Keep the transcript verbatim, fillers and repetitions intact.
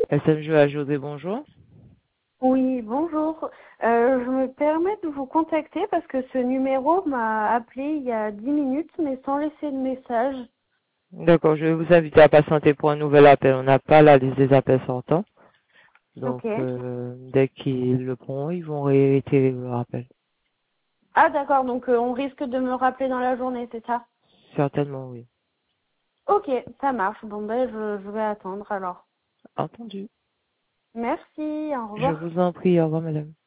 S M J à José, bonjour. Oui, bonjour. Euh, je me permets de vous contacter parce que ce numéro m'a appelé il y a dix minutes, mais sans laisser de message. D'accord, je vais vous inviter à patienter pour un nouvel appel. On n'a pas la liste des appels sortants. Donc, Ok. euh, dès qu'ils le prendront, ils vont réitérer le rappel. Ah d'accord, donc euh, on risque de me rappeler dans la journée, c'est ça? Certainement, oui. Ok, ça marche. Bon ben je, je vais attendre alors. Entendu. Merci, au Je revoir. vous en prie, au revoir, madame.